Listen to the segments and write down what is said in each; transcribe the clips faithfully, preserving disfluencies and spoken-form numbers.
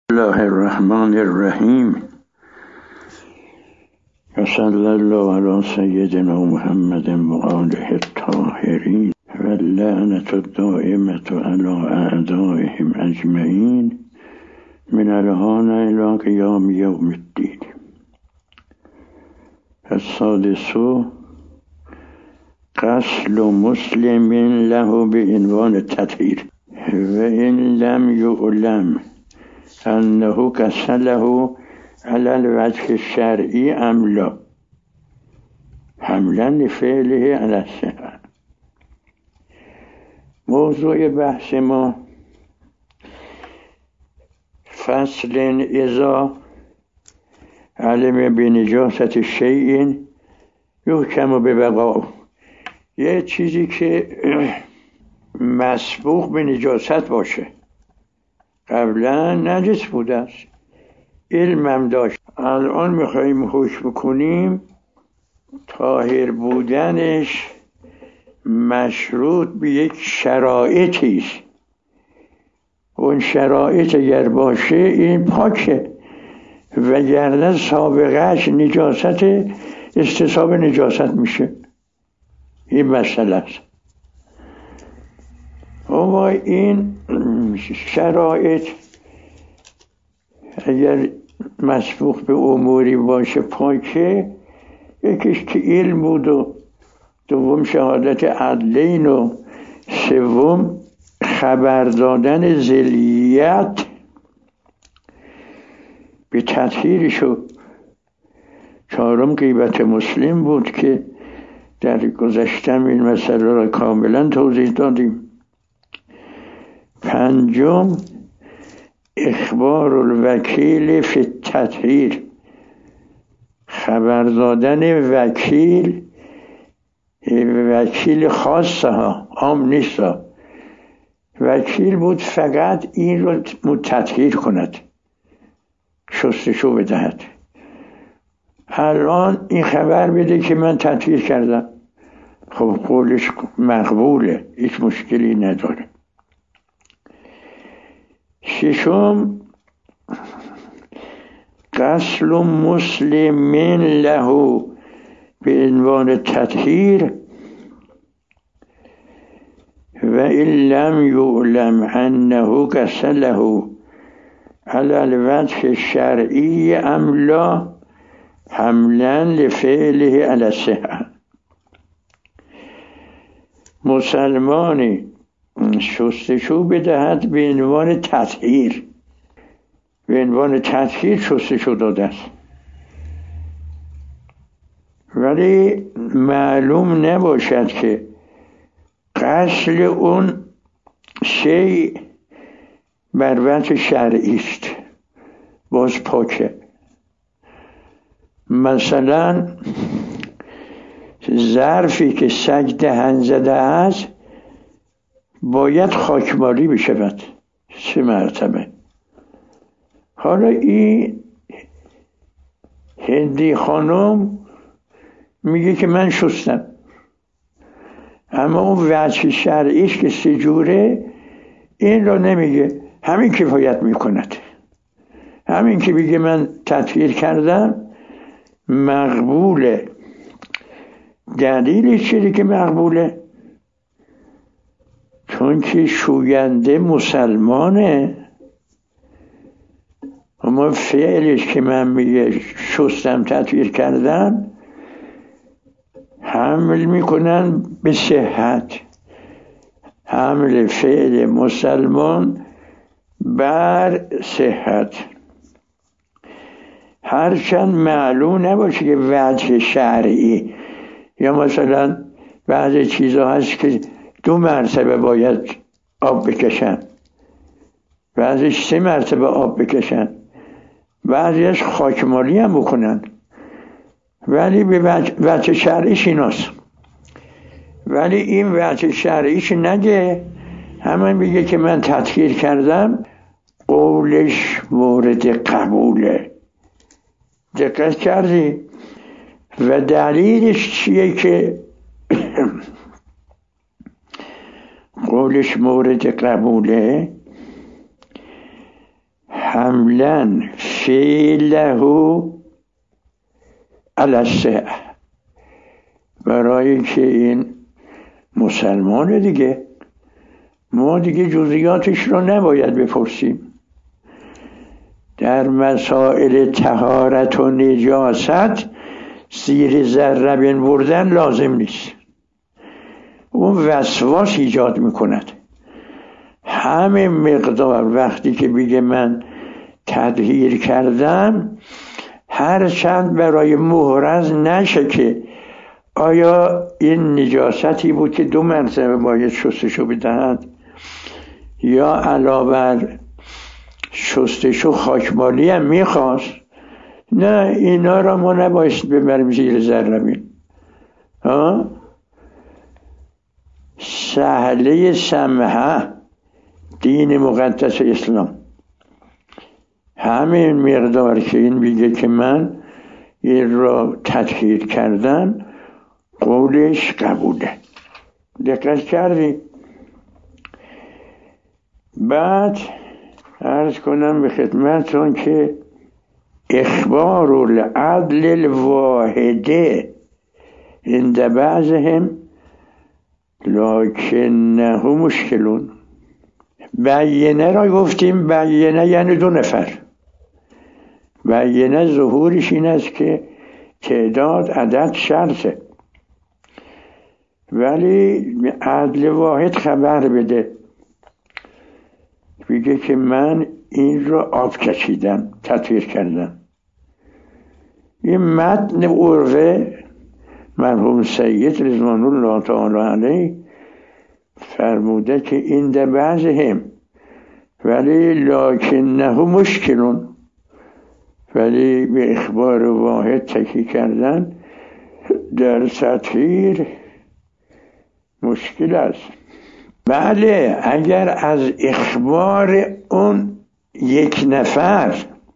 الله الرحمن الرحیم و صلی الله علی سیدنا محمد و آله الطاهرین و اللعنة الدائمة علی اعدائهم اجمعین من الآن الی قیام یوم الدین. السادس غسل مسلم له بعنوان تطهیر و این لم یعلم انه غسله على الوجه الشرعی ام لا حملا لفعله على الصحة. موضوع بحث ما فصل اذا علم بنجاست شیء یحکم ببقائه، یه چیزی که مسبوق به نجاست باشه، قبلا نجس بوده است، علمم داشت، الان میخواییم حکم کنیم طاهر بودنش مشروط به یک شرایطی است. اون شرایط اگر باشه این پاکه، وگرنه سابقهش نجاست استصحاب نجاست میشه. این مسئله است. اما این شرایط اگر مسبوق به اموری باشه پاکه، یکیش که علم بود و دوم شهادت عدلین و سوم خبر دادن ذلیت به تطهیرشو، چهارم غیبت مسلم بود که در گذشتم این مسئله را کاملا توضیح دادیم. پنجم اخبار الوکیل فی التطهیر، خبر دادن وکیل، وکیل خاصه ها، عام نیست، وکیل بود فقط این رو تطهیر کند، شستشو بدهد. الان این خبر بده که من تطهیر کردم، خب قولش مقبوله، هیچ مشکلی نداره. ششم غسل مسلم له به عنوان تطهیر و این لم یعلم انه غسله علی الوجه الشرعی ام لا حملا لفعله علی الصحة. مسلمانی شستشو بدهد به عنوان تطهیر، به عنوان تطهیر شستشو داده است، ولی معلوم نباشد که غسل اون شیء بر وجه شرعی است، باز پاکه. مثلا ظرفی که سگ دهن زده است باید خاکمالی بشود سه مرتبه. حالا این هندی خانم میگه که من شستم، اما اون وجه شرعیش که سه جوره این را نمیگه، همین کفایت میکند. همین که بگه من تطهیر کردم مقبوله. دلیلش چیه که مقبوله؟ چون که شوینده مسلمانه، اما فعلش که من میگه شستم تطهیر کردم حمل میکنن به صحت، حمل فعل مسلمان بر صحت، هرچند معلوم نباشه که وجه شرعی. یا مثلا بعضی چیزها هست که دو مرتبه باید آب بکشن، بعضیش سه مرتبه آب بکشن، بعضیش خاکمالی هم بکنن، ولی به وجه شرعیش ایناست. ولی این وجه شرعیش نگه، همین بگه که من تطهیر کردم، قولش مورد قبوله. دقت کردی؟ و دلیلش چیه که قولش مورد قبوله؟ حملا فعله علی الصحة، برای که این مسلمانه دیگه، ما دیگه جزئیاتش رو نباید بپرسیم. در مسائل طهارت و نجاست زیر ذره بین بردن لازم نیست، اون وسواس ایجاد میکند. همه مقدار وقتی که بگه من تطهیر کردم، هر چند برای محرز نشه که آیا این نجاستی بود که دو مرتبه باید شستشو بدهند، یا علاوه بر شستشو خاکمالی هم میخواست. نه، اینا را ما نباید ببریم زیر ذره بین. سهله سمحه دین مقدس اسلام، همین مقدار که این میگه که من این را تطهیر کردم، قولش قبوله. دقت کردی؟ بعد عرض کنم به خدمتتون که اخبار العدل الواحده عند بعضهم لکنه مشکلون. بیینه را گفتیم، بیینه یعنی دو نفر. بیینه ظهورش این است که تعداد عدد شرطه، ولی عدل واحد خبر بده، بگه که من این را آب کشیدم، تطهیر کردم. این متن عروه مرحوم سید رضوان الله تعالی علیه فرموده که این در بعضهم ولی لکنه مشکلون، ولی به اخبار واحد تکی کردن در تطهیر مشکل است. بله، اگر از اخبار اون یک نفر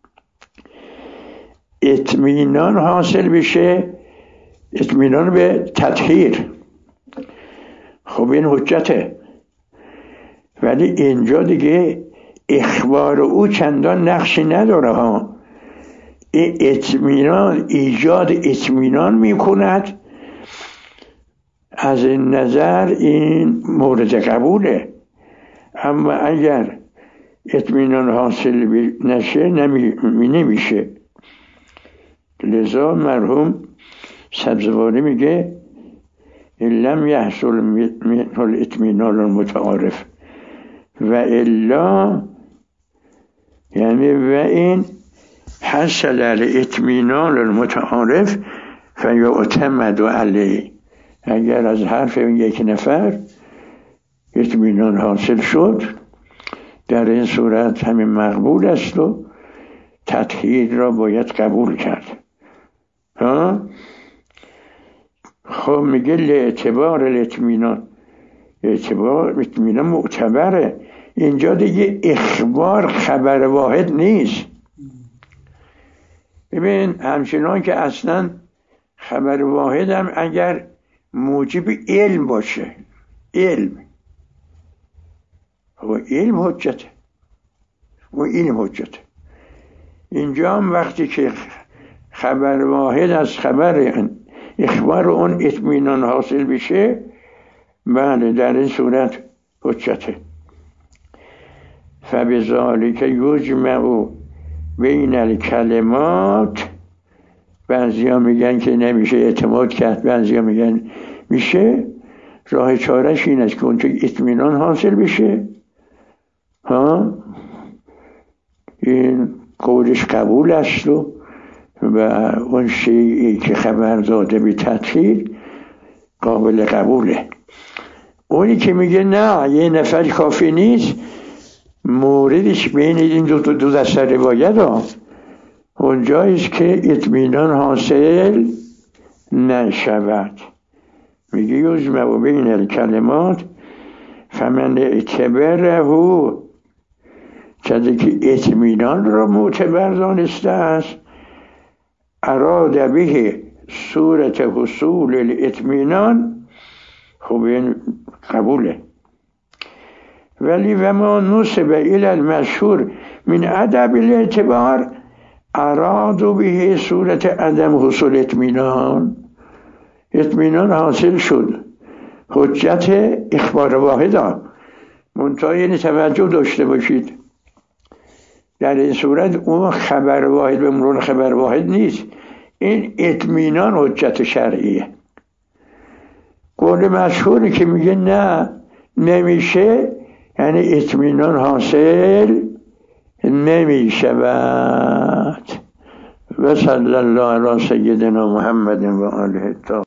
اطمینان حاصل بشه، اطمینان به تطهیر، خب این حجته. ولی اینجا دیگه اخبار او چندان نقشی نداره ها. این اطمینان ایجاد اطمینان میکند، از این نظر این مورد قبوله. اما اگر اطمینان حاصل نشه نمی نمیشه. لذا مرحوم سبزواری میگه لم یحصل منه الاطمینان المتعارف و الا، یعنی و این حصل الاطمینان المتعارف فیعتمد علیه. اگر از حرف یک نفر اطمینان حاصل شد، در این صورت همین مقبول است و تطهیر را باید قبول کرد. ها؟ خب میگه لاعتبار الاطمینان، اعتبار اطمینان معتبره. اینجا دیگه اخبار خبر واحد نیست. ببین همچنان که اصلا خبر واحد هم اگر موجب علم باشه، علم و علم حجته و علم حجته. اینجا هم وقتی که خبر واحد از خبر اخبار اون اطمینان حاصل بشه، بله در این صورت حجته. فبذالک یجمع بین الکلمات. بعضی ها میگن که نمیشه اعتماد کرد، بعضی ها میگن میشه. راه چارش این است که اون که اطمینان حاصل بشه، ها، این قولش قبول است و و اون شیعی که خبر داده به تطهیر قابل قبوله. اونی که میگه نه یه نفر کافی نیست، موردش بین این دو دو دست روایت ها اونجاییست که اطمینان حاصل نشود. میگه یجمع بین الکلمات فمن اعتبره، کسی که اطمینان را معتبر دانسته است، اراد به صورت حصول الاطمینان، خب این قبوله. ولی و ما نسب الى المشهور من ادب الاعتبار ارادوا به صورت عدم حصول اطمینان. اطمینان حاصل شد، حجت اخبار واحد ها منتها یعنی توجه داشته باشید در این صورت اون خبر واحد به مرور خبر واحد نیست، این اطمینان حجت شرعیه. قول مشهوری که میگه نه نمیشه یعنی اطمینان حاصل نمیشود. و صلی الله علی سیدنا محمد و آله الطاهرین.